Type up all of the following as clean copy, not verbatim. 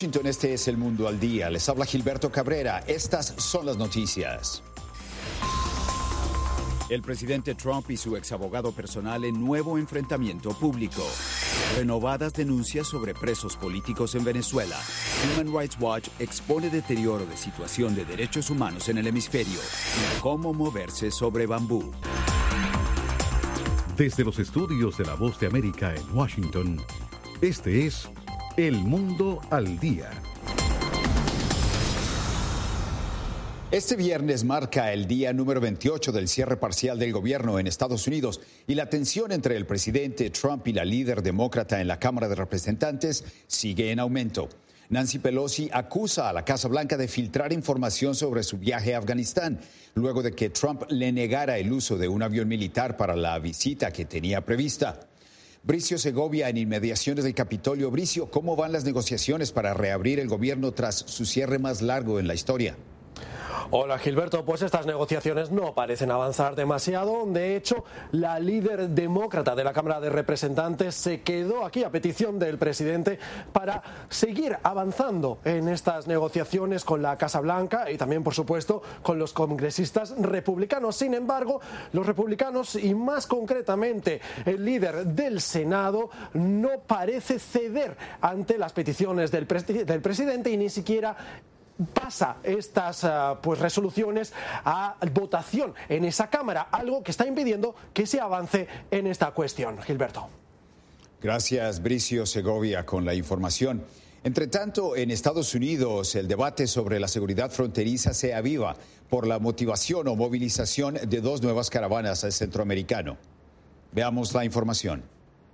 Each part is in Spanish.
Este es El Mundo al Día. Les habla Gilberto Cabrera. Estas son las noticias. El presidente Trump y su exabogado personal en nuevo enfrentamiento público. Renovadas denuncias sobre presos políticos en Venezuela. Human Rights Watch expone deterioro de situación de derechos humanos en el hemisferio. Y cómo moverse sobre bambú. Desde los estudios de La Voz de América en Washington, este es El Mundo al Día. Este viernes marca el día número 28 del cierre parcial del gobierno en Estados Unidos y la tensión entre el presidente Trump y la líder demócrata en la Cámara de Representantes sigue en aumento. Nancy Pelosi acusa a la Casa Blanca de filtrar información sobre su viaje a Afganistán, luego de que Trump le negara el uso de un avión militar para la visita que tenía prevista. Bricio Segovia, en inmediaciones del Capitolio. Bricio, ¿cómo van las negociaciones para reabrir el gobierno tras su cierre más largo en la historia? Hola Gilberto, pues estas negociaciones no parecen avanzar demasiado. De hecho, la líder demócrata de la Cámara de Representantes se quedó aquí a petición del presidente para seguir avanzando en estas negociaciones con la Casa Blanca y también, por supuesto, con los congresistas republicanos. Sin embargo, los republicanos y más concretamente el líder del Senado no parece ceder ante las peticiones del presidente y ni siquiera pasa estas resoluciones a votación en esa Cámara, algo que está impidiendo que se avance en esta cuestión. Gilberto. Gracias, Bricio Segovia, con la información. Entre tanto, en Estados Unidos, el debate sobre la seguridad fronteriza se aviva por la motivación o movilización de dos nuevas caravanas al centroamericano. Veamos la información.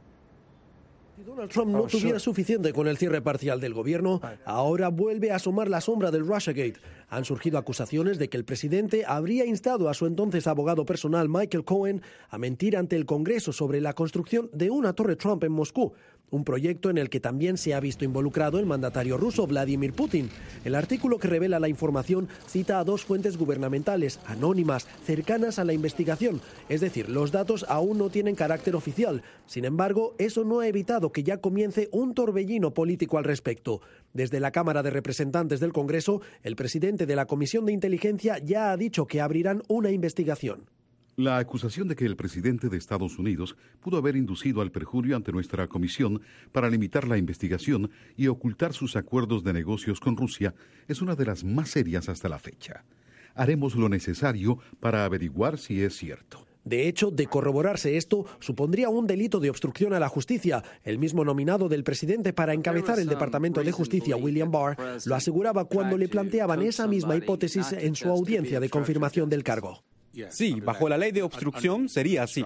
Si Donald Trump no tuviera suficiente con el cierre parcial del gobierno, ahora vuelve a asomar la sombra del Russiagate. Han surgido acusaciones de que el presidente habría instado a su entonces abogado personal Michael Cohen a mentir ante el Congreso sobre la construcción de una torre Trump en Moscú, un proyecto en el que también se ha visto involucrado el mandatario ruso Vladimir Putin. El artículo que revela la información cita a dos fuentes gubernamentales anónimas cercanas a la investigación, es decir, los datos aún no tienen carácter oficial. Sin embargo, eso no ha evitado que ya comience un torbellino político al respecto. Desde la Cámara de Representantes del Congreso, el presidente de la Comisión de Inteligencia ya ha dicho que abrirán una investigación. La acusación de que el presidente de Estados Unidos pudo haber inducido al perjurio ante nuestra comisión para limitar la investigación y ocultar sus acuerdos de negocios con Rusia es una de las más serias hasta la fecha. Haremos lo necesario para averiguar si es cierto. De hecho, de corroborarse esto, supondría un delito de obstrucción a la justicia. El mismo nominado del presidente para encabezar el Departamento de Justicia, William Barr, lo aseguraba cuando le planteaban esa misma hipótesis en su audiencia de confirmación del cargo. Sí, bajo la ley de obstrucción sería así.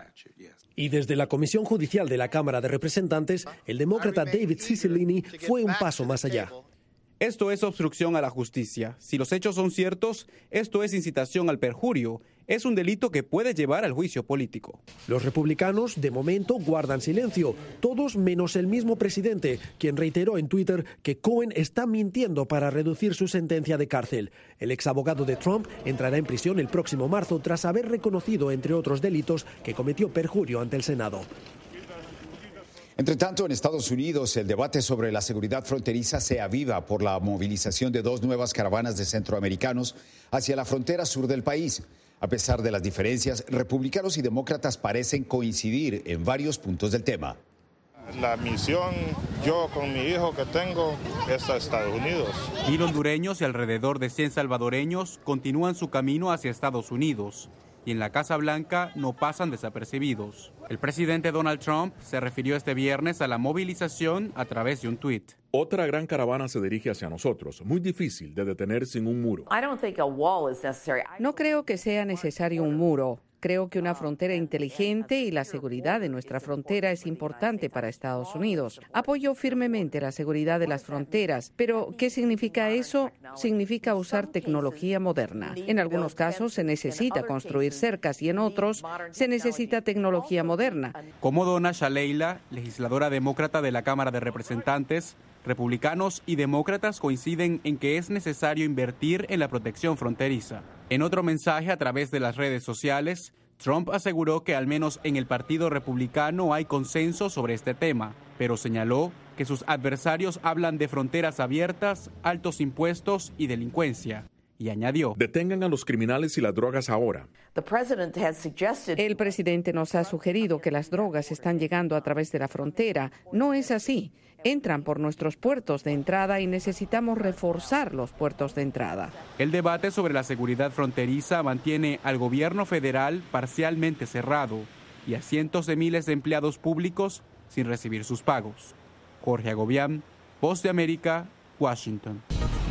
Y desde la Comisión Judicial de la Cámara de Representantes, el demócrata David Cicilline fue un paso más allá. Esto es obstrucción a la justicia. Si los hechos son ciertos, esto es incitación al perjurio. Es un delito que puede llevar al juicio político. Los republicanos, de momento, guardan silencio. Todos menos el mismo presidente, quien reiteró en Twitter que Cohen está mintiendo para reducir su sentencia de cárcel. El exabogado de Trump entrará en prisión el próximo marzo tras haber reconocido, entre otros delitos, que cometió perjurio ante el Senado. Entre tanto, en Estados Unidos, el debate sobre la seguridad fronteriza se aviva por la movilización de dos nuevas caravanas de centroamericanos hacia la frontera sur del país. A pesar de las diferencias, republicanos y demócratas parecen coincidir en varios puntos del tema. La misión, yo con mi hijo que tengo, es a Estados Unidos. 1000 hondureños y alrededor de 100 salvadoreños continúan su camino hacia Estados Unidos. Y en la Casa Blanca no pasan desapercibidos. El presidente Donald Trump se refirió este viernes a la movilización a través de un tuit. Otra gran caravana se dirige hacia nosotros, muy difícil de detener sin un muro. No creo que sea necesario un muro. Creo que una frontera inteligente y la seguridad de nuestra frontera es importante para Estados Unidos. Apoyo firmemente la seguridad de las fronteras, pero ¿qué significa eso? Significa usar tecnología moderna. En algunos casos se necesita construir cercas y en otros se necesita tecnología moderna. Como Donna Shalala, legisladora demócrata de la Cámara de Representantes, republicanos y demócratas coinciden en que es necesario invertir en la protección fronteriza. En otro mensaje a través de las redes sociales, Trump aseguró que al menos en el Partido Republicano hay consenso sobre este tema. pero señaló que sus adversarios hablan de fronteras abiertas, altos impuestos y delincuencia. Y añadió: detengan a los criminales y las drogas ahora. El presidente nos ha sugerido que las drogas están llegando a través de la frontera. No es así. Entran por nuestros puertos de entrada y necesitamos reforzar los puertos de entrada. El debate sobre la seguridad fronteriza mantiene al gobierno federal parcialmente cerrado y a cientos de miles de empleados públicos sin recibir sus pagos. Jorge Agobián, Voz de América, Washington.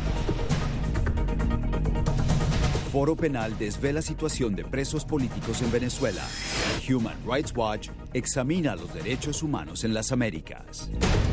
Foro Penal desvela situación de presos políticos en Venezuela. Human Rights Watch examina los derechos humanos en las Américas.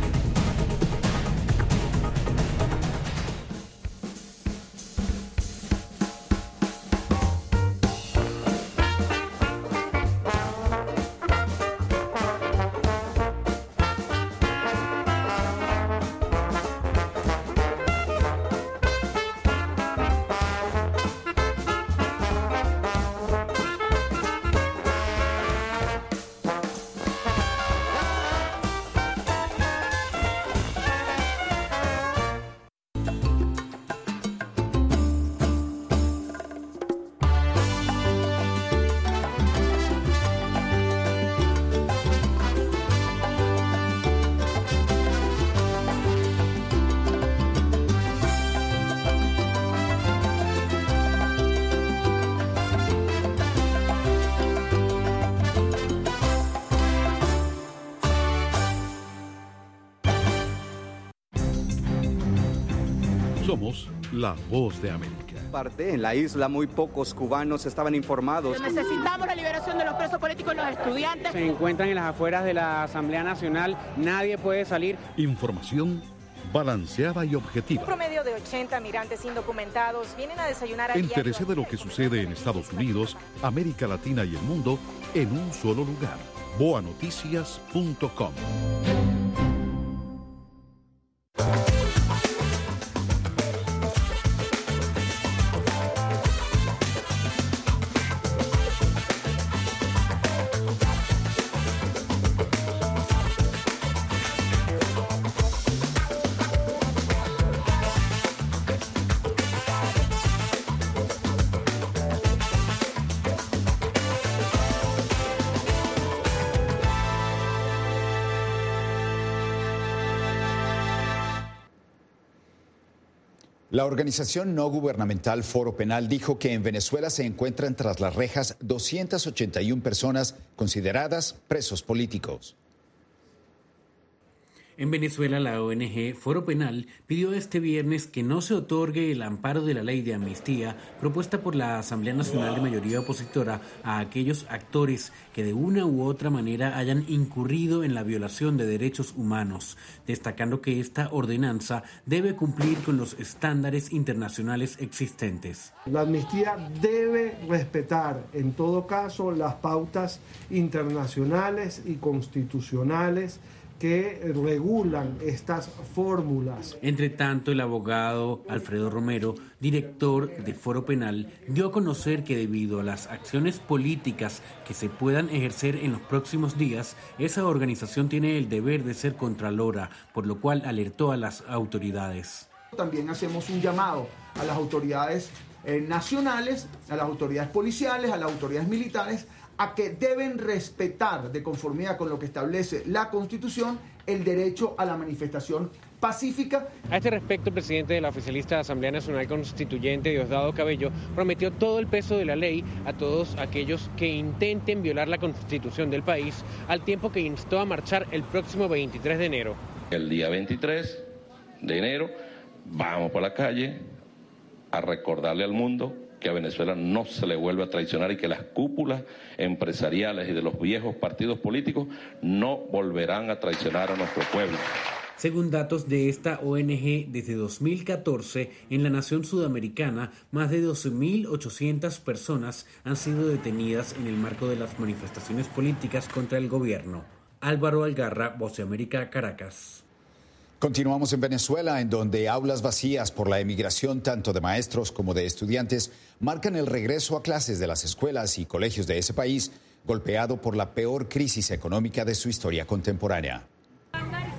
Somos la Voz de América. En la isla muy pocos cubanos estaban informados. Necesitamos la liberación de los presos políticos y los estudiantes. Se encuentran en las afueras de la Asamblea Nacional, nadie puede salir. Información balanceada y objetiva. Un promedio de 80 migrantes indocumentados vienen a desayunar a Entérese de lo que sucede en Estados Unidos, América Latina y el mundo en un solo lugar. boanoticias.com. La organización no gubernamental Foro Penal dijo que en Venezuela se encuentran tras las rejas 281 personas consideradas presos políticos. En Venezuela, la ONG Foro Penal pidió este viernes que no se otorgue el amparo de la ley de amnistía propuesta por la Asamblea Nacional de mayoría opositora a aquellos actores que de una u otra manera hayan incurrido en la violación de derechos humanos, destacando que esta ordenanza debe cumplir con los estándares internacionales existentes. La amnistía debe respetar, en todo caso, las pautas internacionales y constitucionales que regulan estas fórmulas. Entre tanto, el abogado Alfredo Romero, director de Foro Penal, dio a conocer que debido a las acciones políticas que se puedan ejercer en los próximos días, esa organización tiene el deber de ser contralora, por lo cual alertó a las autoridades. También hacemos un llamado a las autoridades nacionales, a las autoridades policiales, a las autoridades militares, a que deben respetar, de conformidad con lo que establece la Constitución, el derecho a la manifestación pacífica. A este respecto, el presidente de la oficialista Asamblea Nacional Constituyente, Diosdado Cabello, prometió todo el peso de la ley a todos aquellos que intenten violar la Constitución del país, al tiempo que instó a marchar el próximo 23 de enero. El día 23 de enero vamos por la calle a recordarle al mundo que a Venezuela no se le vuelve a traicionar y que las cúpulas empresariales y de los viejos partidos políticos no volverán a traicionar a nuestro pueblo. Según datos de esta ONG, desde 2014, en la nación sudamericana, más de 12.800 personas han sido detenidas en el marco de las manifestaciones políticas contra el gobierno. Álvaro Algarra, Voz de América, Caracas. Continuamos en Venezuela, en donde aulas vacías por la emigración tanto de maestros como de estudiantes marcan el regreso a clases de las escuelas y colegios de ese país, golpeado por la peor crisis económica de su historia contemporánea.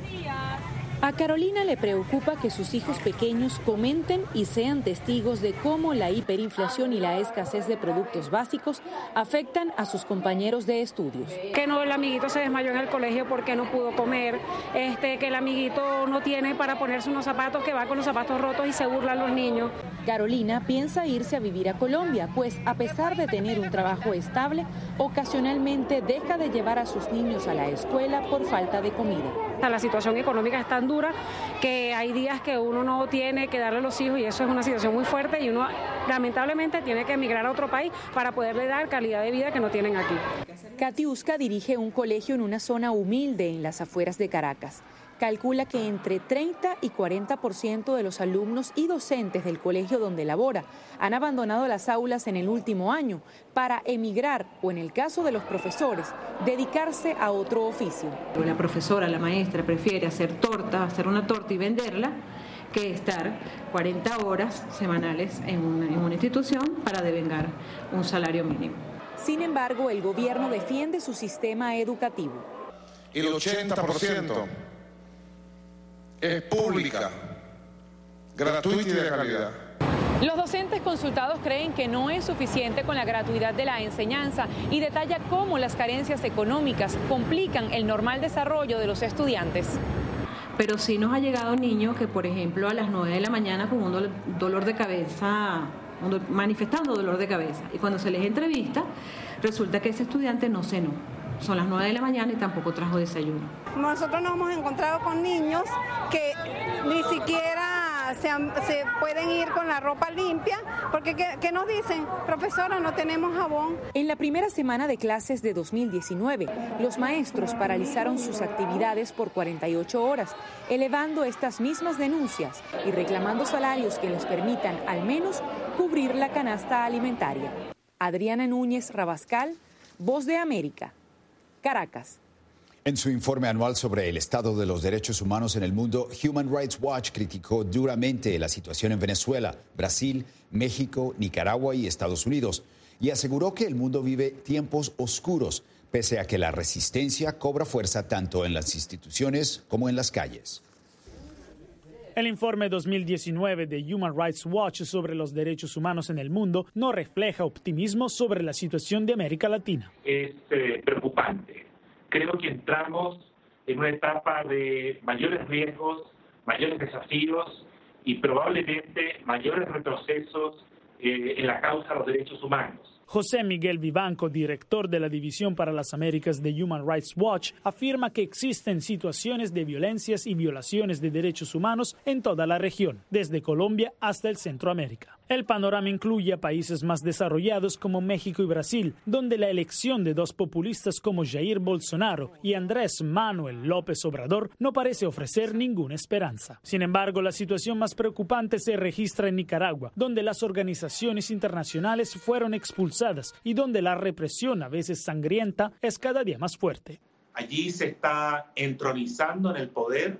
A Carolina le preocupa que sus hijos pequeños comenten y sean testigos de cómo la hiperinflación y la escasez de productos básicos afectan a sus compañeros de estudios. Que no, el amiguito se desmayó en el colegio porque no pudo comer, que el amiguito no tiene para ponerse unos zapatos, que va con los zapatos rotos y se burlan los niños. Carolina piensa irse a vivir a Colombia, pues a pesar de tener un trabajo estable, ocasionalmente deja de llevar a sus niños a la escuela por falta de comida. La situación económica es tan dura que hay días que uno no tiene que darle a los hijos y eso es una situación muy fuerte y uno lamentablemente tiene que emigrar a otro país para poderle dar calidad de vida que no tienen aquí. Katiuska dirige un colegio en una zona humilde en las afueras de Caracas. Calcula que entre 30 y 40% de los alumnos y docentes del colegio donde labora han abandonado las aulas en el último año para emigrar o, en el caso de los profesores, dedicarse a otro oficio. La profesora, la maestra, prefiere hacer una torta y venderla que estar 40 horas semanales en una institución para devengar un salario mínimo. Sin embargo, el gobierno defiende su sistema educativo. El 80% es pública, gratuita y de calidad. Los docentes consultados creen que no es suficiente con la gratuidad de la enseñanza y detalla cómo las carencias económicas complican el normal desarrollo de los estudiantes. Pero sí nos ha llegado niños que, por ejemplo, a las 9 de la mañana con un dolor de cabeza, manifestando dolor de cabeza. Y cuando se les entrevista, resulta que ese estudiante no cenó. Son las 9 de la mañana y tampoco trajo desayuno. Nosotros nos hemos encontrado con niños que ni siquiera se pueden ir con la ropa limpia, porque ¿qué nos dicen? Profesora, no tenemos jabón. En la primera semana de clases de 2019, los maestros paralizaron sus actividades por 48 horas, elevando estas mismas denuncias y reclamando salarios que les permitan al menos cubrir la canasta alimentaria. Adriana Núñez Rabascal, Voz de América, Caracas. En su informe anual sobre el estado de los derechos humanos en el mundo, Human Rights Watch criticó duramente la situación en Venezuela, Brasil, México, Nicaragua y Estados Unidos y aseguró que el mundo vive tiempos oscuros, pese a que la resistencia cobra fuerza tanto en las instituciones como en las calles. El informe 2019 de Human Rights Watch sobre los derechos humanos en el mundo no refleja optimismo sobre la situación de América Latina. Es preocupante. Creo que entramos en una etapa de mayores riesgos, mayores desafíos y probablemente mayores retrocesos en la causa de los derechos humanos. José Miguel Vivanco, director de la División para las Américas de Human Rights Watch, afirma que existen situaciones de violencias y violaciones de derechos humanos en toda la región, desde Colombia hasta el Centroamérica. El panorama incluye a países más desarrollados como México y Brasil, donde la elección de dos populistas como Jair Bolsonaro y Andrés Manuel López Obrador no parece ofrecer ninguna esperanza. Sin embargo, la situación más preocupante se registra en Nicaragua, donde las organizaciones internacionales fueron expulsadas y donde la represión, a veces sangrienta, es cada día más fuerte. Allí se está entronizando en el poder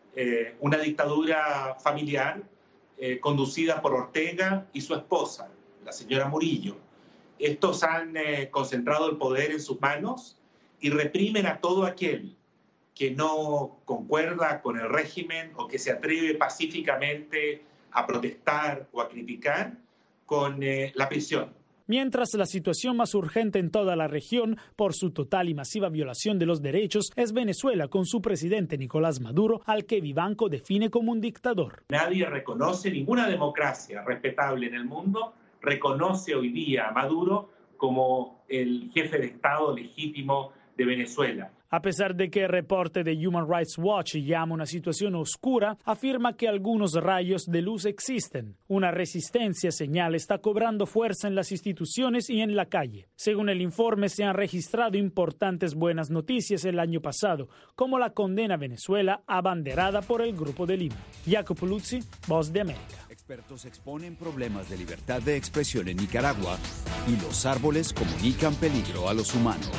una dictadura familiar conducida por Ortega y su esposa, la señora Murillo. Estos han concentrado el poder en sus manos y reprimen a todo aquel que no concuerda con el régimen o que se atreve pacíficamente a protestar o a criticar con la prisión. Mientras la situación más urgente en toda la región por su total y masiva violación de los derechos es Venezuela con su presidente Nicolás Maduro, al que Vivanco define como un dictador. Nadie reconoce, ninguna democracia respetable en el mundo reconoce hoy día a Maduro como el jefe de Estado legítimo de Venezuela. A pesar de que el reporte de Human Rights Watch llama una situación oscura, afirma que algunos rayos de luz existen. Una resistencia, señala, está cobrando fuerza en las instituciones y en la calle. Según el informe, se han registrado importantes buenas noticias el año pasado, como la condena a Venezuela abanderada por el Grupo de Lima. Jacopo Luzzi, Voz de América. Expertos exponen problemas de libertad de expresión en Nicaragua y los árboles comunican peligro a los humanos.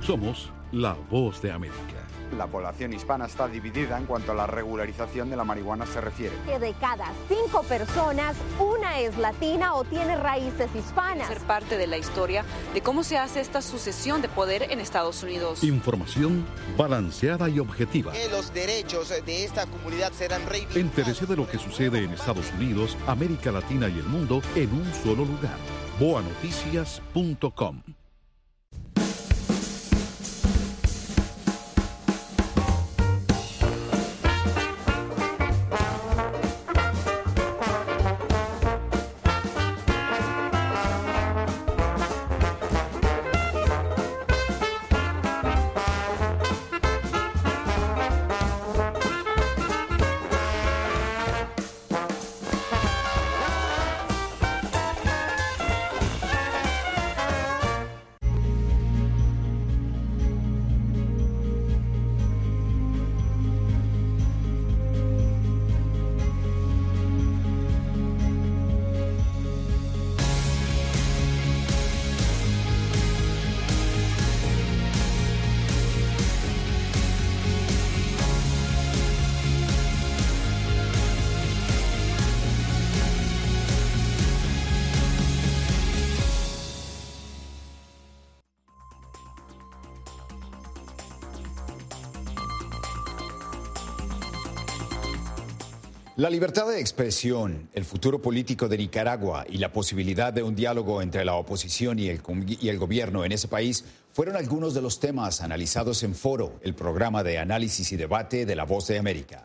Somos la voz de América. La población hispana está dividida en cuanto a la regularización de la marihuana se refiere. Que de cada 5 personas, una es latina o tiene raíces hispanas. Ser parte de la historia de cómo se hace esta sucesión de poder en Estados Unidos. Información balanceada y objetiva. Que los derechos de esta comunidad serán reivindicados. Entérese de lo que sucede en Estados Unidos, América Latina y el mundo en un solo lugar. boanoticias.com. La libertad de expresión, el futuro político de Nicaragua y la posibilidad de un diálogo entre la oposición y el gobierno en ese país fueron algunos de los temas analizados en Foro, el programa de análisis y debate de La Voz de América.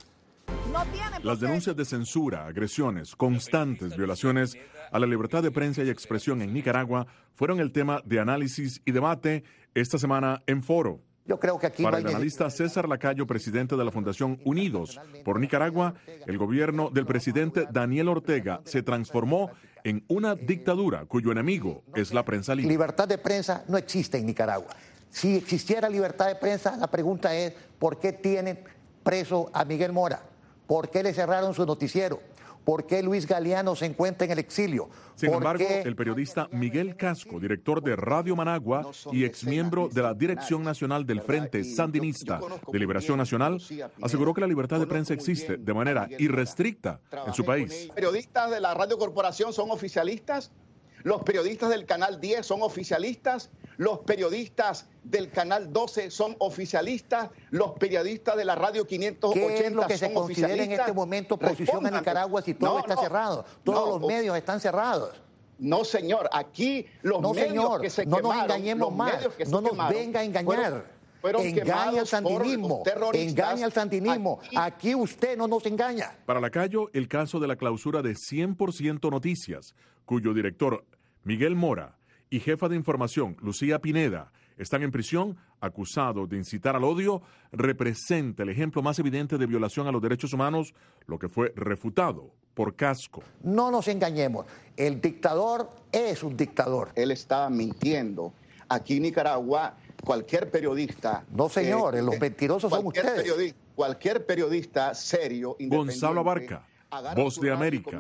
Las denuncias de censura, agresiones, constantes violaciones a la libertad de prensa y expresión en Nicaragua fueron el tema de análisis y debate esta semana en Foro. Yo creo que aquí para el analista César Lacayo, presidente de la Fundación Unidos por Nicaragua, el gobierno del presidente Daniel Ortega se transformó en una dictadura cuyo enemigo es la prensa libre. Libertad de prensa no existe en Nicaragua. Si existiera libertad de prensa, la pregunta es, ¿por qué tienen preso a Miguel Mora? ¿Por qué le cerraron su noticiero? ¿Por qué Luis Galeano se encuentra en el exilio? Sin embargo, el periodista Miguel Casco, director de Radio Managua y exmiembro de la Dirección Nacional del Frente Sandinista de Liberación Nacional, aseguró que la libertad de prensa existe de manera irrestricta en su país. Los periodistas de la Radio Corporación son oficialistas, los periodistas del Canal 10 son oficialistas, los periodistas del Canal 12 son oficialistas, los periodistas de la Radio 580 ¿Qué es lo que se considera en este momento oposición a Nicaragua si todo está cerrado? Todos los medios están cerrados. No, señor, aquí los medios que se quemaron... No nos engañemos más, no nos venga a engañar. Engaña al sandinismo, engaña al sandinismo. Aquí usted no nos engaña. Para Lacayo, el caso de la clausura de 100% Noticias, cuyo director Miguel Mora y jefa de información Lucía Pineda están en prisión acusados de incitar al odio, representa el ejemplo más evidente de violación a los derechos humanos, lo que fue refutado por Casco. No nos engañemos, el dictador es un dictador. Él está mintiendo. Aquí en Nicaragua, cualquier periodista... No, señor, los mentirosos son ustedes. Cualquier periodista serio, independiente... Gonzalo Abarca, Voz de América.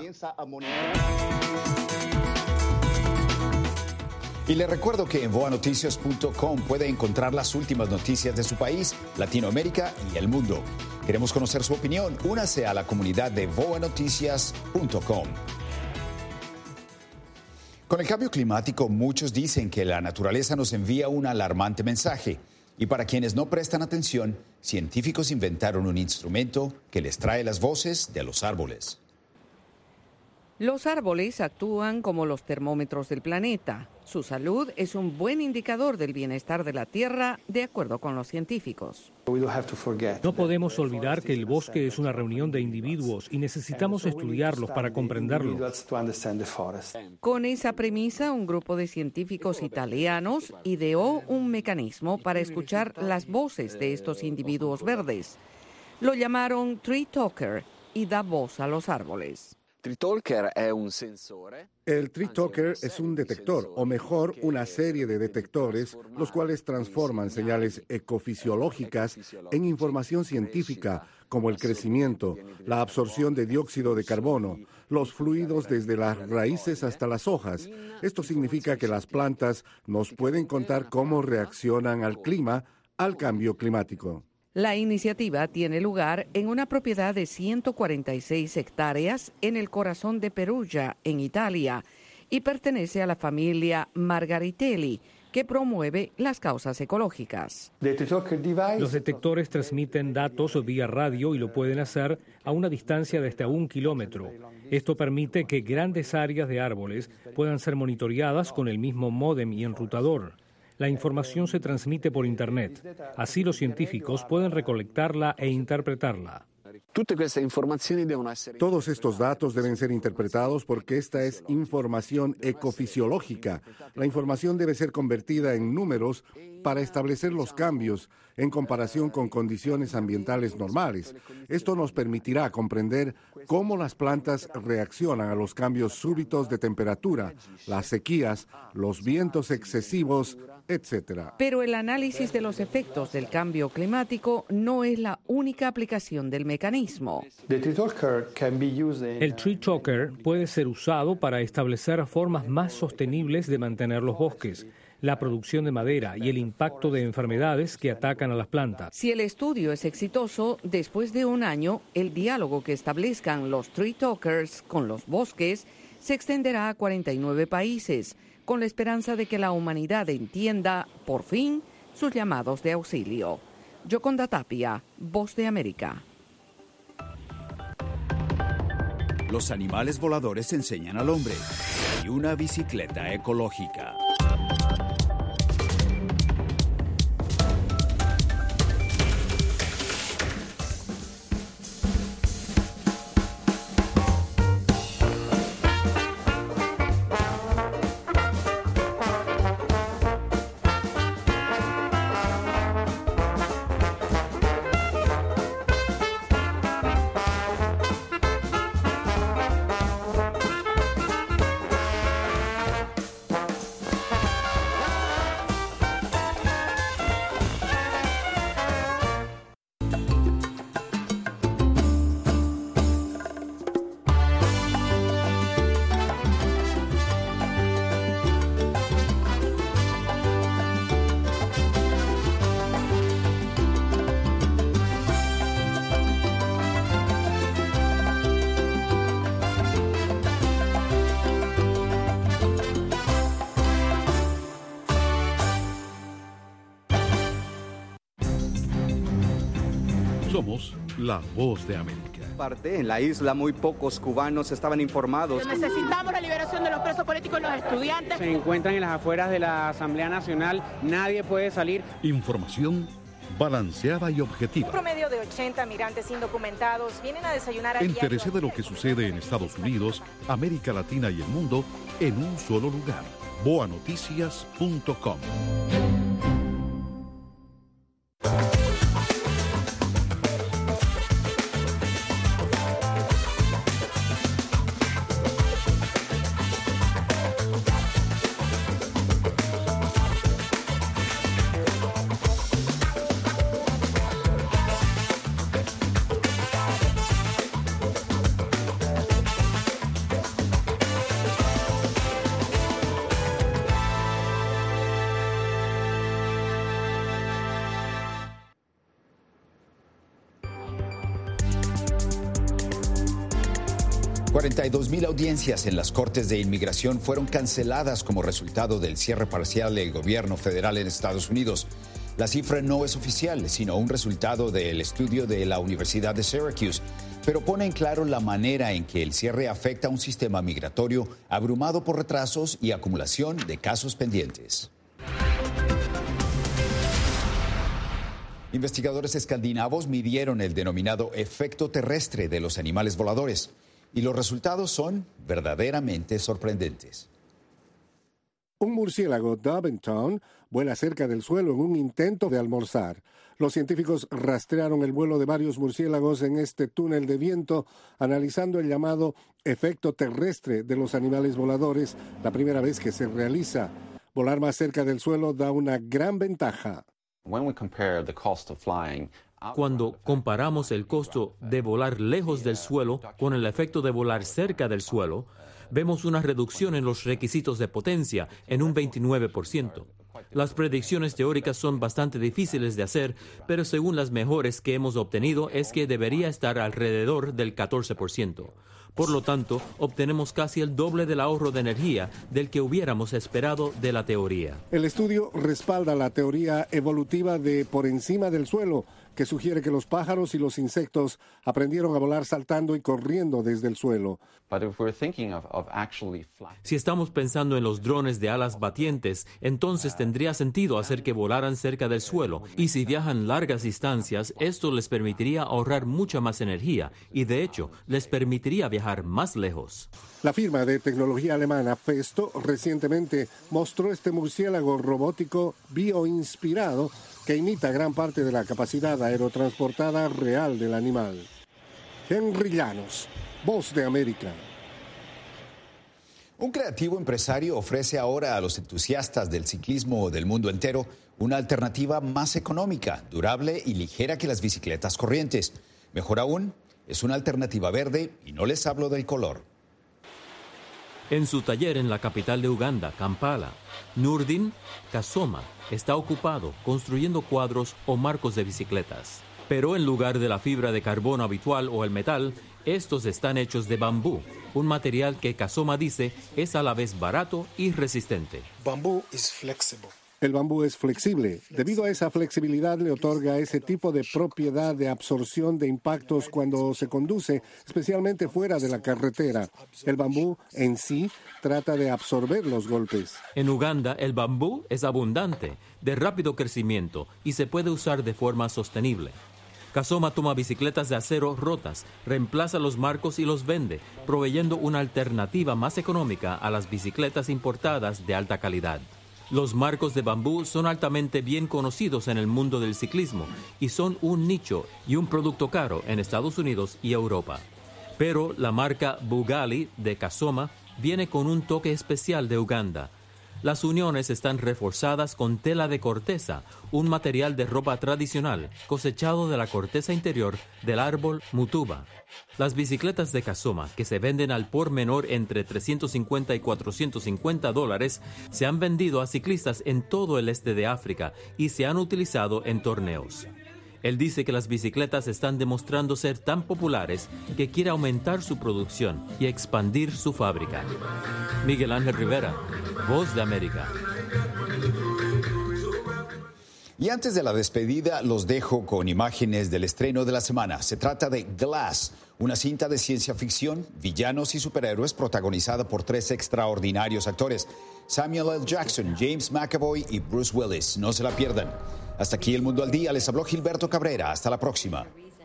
Y le recuerdo que en boanoticias.com puede encontrar las últimas noticias de su país, Latinoamérica y el mundo. Queremos conocer su opinión. Únase a la comunidad de boanoticias.com. Con el cambio climático, muchos dicen que la naturaleza nos envía un alarmante mensaje. Y para quienes no prestan atención, científicos inventaron un instrumento que les trae las voces de los árboles. Los árboles actúan como los termómetros del planeta. Su salud es un buen indicador del bienestar de la Tierra, de acuerdo con los científicos. No podemos olvidar que el bosque es una reunión de individuos y necesitamos estudiarlos para comprenderlo. Con esa premisa, un grupo de científicos italianos ideó un mecanismo para escuchar las voces de estos individuos verdes. Lo llamaron Tree Talker y da voz a los árboles. El Tree Talker es un detector, o mejor, una serie de detectores, los cuales transforman señales ecofisiológicas en información científica, como el crecimiento, la absorción de dióxido de carbono, los fluidos desde las raíces hasta las hojas. Esto significa que las plantas nos pueden contar cómo reaccionan al clima, al cambio climático. La iniciativa tiene lugar en una propiedad de 146 hectáreas en el corazón de Perugia, en Italia, y pertenece a la familia Margaritelli, que promueve las causas ecológicas. Los detectores transmiten datos vía radio y lo pueden hacer a una distancia de hasta 1 kilómetro. Esto permite que grandes áreas de árboles puedan ser monitoreadas con el mismo módem y enrutador. La información se transmite por Internet. Así los científicos pueden recolectarla e interpretarla. Todos estos datos deben ser interpretados porque esta es información ecofisiológica. La información debe ser convertida en números para establecer los cambios en comparación con condiciones ambientales normales. Esto nos permitirá comprender cómo las plantas reaccionan a los cambios súbitos de temperatura, las sequías, los vientos excesivos, etc. Pero el análisis de los efectos del cambio climático no es la única aplicación del mecanismo. El Tree Talker puede ser usado para establecer formas más sostenibles de mantener los bosques, la producción de madera y el impacto de enfermedades que atacan a las plantas. Si el estudio es exitoso, después de un año, el diálogo que establezcan los Tree Talkers con los bosques se extenderá a 49 países, con la esperanza de que la humanidad entienda, por fin, sus llamados de auxilio. Yoconda Tapia, Voz de América. Los animales voladores enseñan al hombre y una bicicleta ecológica. Somos la Voz de América. En la isla muy pocos cubanos estaban informados. Necesitamos la liberación de los presos políticos y los estudiantes. Se encuentran en las afueras de la Asamblea Nacional, nadie puede salir. Información balanceada y objetiva. Un promedio de 80 migrantes indocumentados vienen a desayunar a Entérese de lo que sucede en Estados Unidos, América Latina y el mundo en un solo lugar. boanoticias.com. $42,000 audiencias en las Cortes de Inmigración fueron canceladas como resultado del cierre parcial del gobierno federal en Estados Unidos. La cifra no es oficial, sino un resultado del estudio de la Universidad de Syracuse, pero pone en claro la manera en que el cierre afecta a un sistema migratorio abrumado por retrasos y acumulación de casos pendientes. Investigadores escandinavos midieron el denominado efecto terrestre de los animales voladores. Y los resultados son verdaderamente sorprendentes. Un murciélago Dobbington vuela cerca del suelo en un intento de almorzar. Los científicos rastrearon el vuelo de varios murciélagos en este túnel de viento, analizando el llamado efecto terrestre de los animales voladores, la primera vez que se realiza. Volar más cerca del suelo da una gran ventaja. Cuando comparamos el costo de volar lejos del suelo con el efecto de volar cerca del suelo, vemos una reducción en los requisitos de potencia en un 29%. Las predicciones teóricas son bastante difíciles de hacer, pero según las mejores que hemos obtenido es que debería estar alrededor del 14%. Por lo tanto, obtenemos casi el doble del ahorro de energía del que hubiéramos esperado de la teoría. El estudio respalda la teoría evolutiva de por encima del suelo, que sugiere que los pájaros y los insectos aprendieron a volar saltando y corriendo desde el suelo. Si estamos pensando en los drones de alas batientes, entonces tendría sentido hacer que volaran cerca del suelo, y si viajan largas distancias, esto les permitiría ahorrar mucha más energía y, de hecho, les permitiría viajar más lejos. La firma de tecnología alemana Festo recientemente mostró este murciélago robótico bioinspirado que imita gran parte de la capacidad aerotransportada real del animal. Henry Llanos, Voz de América. Un creativo empresario ofrece ahora a los entusiastas del ciclismo del mundo entero una alternativa más económica, durable y ligera que las bicicletas corrientes. Mejor aún, es una alternativa verde y no les hablo del color. En su taller en la capital de Uganda, Kampala, Nurdin Kasoma está ocupado construyendo cuadros o marcos de bicicletas. Pero en lugar de la fibra de carbono habitual o el metal, estos están hechos de bambú, un material que Kasoma dice es a la vez barato y resistente. El bambú es flexible. Debido a esa flexibilidad le otorga ese tipo de propiedad de absorción de impactos cuando se conduce, especialmente fuera de la carretera. El bambú en sí trata de absorber los golpes. En Uganda, el bambú es abundante, de rápido crecimiento y se puede usar de forma sostenible. Kasoma toma bicicletas de acero rotas, reemplaza los marcos y los vende, proveyendo una alternativa más económica a las bicicletas importadas de alta calidad. Los marcos de bambú son altamente bien conocidos en el mundo del ciclismo y son un nicho y un producto caro en Estados Unidos y Europa. Pero la marca Bugali de Kasoma viene con un toque especial de Uganda. Las uniones están reforzadas con tela de corteza, un material de ropa tradicional cosechado de la corteza interior del árbol mutuba. Las bicicletas de Kasoma, que se venden al por menor entre $350 y $450, se han vendido a ciclistas en todo el este de África y se han utilizado en torneos. Él dice que las bicicletas están demostrando ser tan populares que quiere aumentar su producción y expandir su fábrica. Miguel Ángel Rivera, Voz de América. Y antes de la despedida, los dejo con imágenes del estreno de la semana. Se trata de Glass, una cinta de ciencia ficción, villanos y superhéroes protagonizada por 3 extraordinarios actores: Samuel L. Jackson, James McAvoy y Bruce Willis. No se la pierdan. Hasta aquí El Mundo al Día. Les habló Gilberto Cabrera. Hasta la próxima.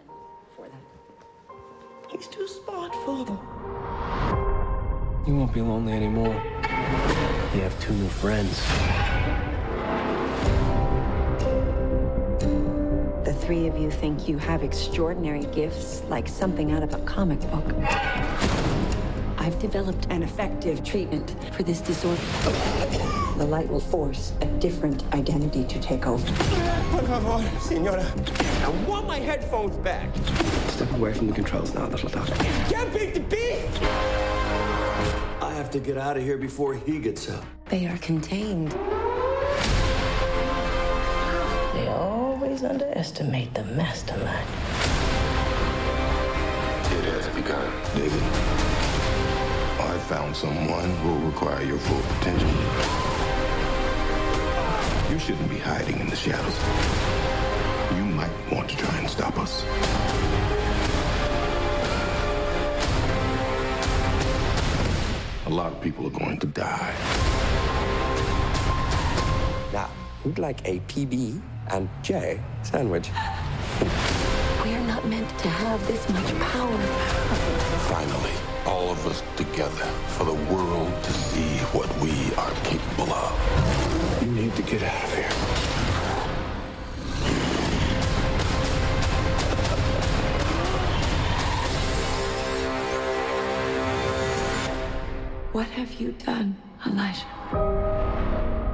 He's too thoughtful. You won't be lonely anymore. You have 2 new friends. The 3 of you think you have extraordinary gifts, like something out of a comic book. I've developed an effective treatment for this disorder. The light will force a different identity to take over. Por favor, señora. I want my headphones back. Step away from the controls now, little doctor. Can't beat the beast! I have to get out of here before he gets out. They are contained. They always underestimate the mastermind. It has begun, David. I found someone who will require your full potential. You shouldn't be hiding in the shadows. You might want to try and stop us. A lot of people are going to die. Now, who'd like a PB and J sandwich? We are not meant to have this much power. Finally, all of us together for the world to see what we are capable of. You need to get out of here. What have you done, Elijah?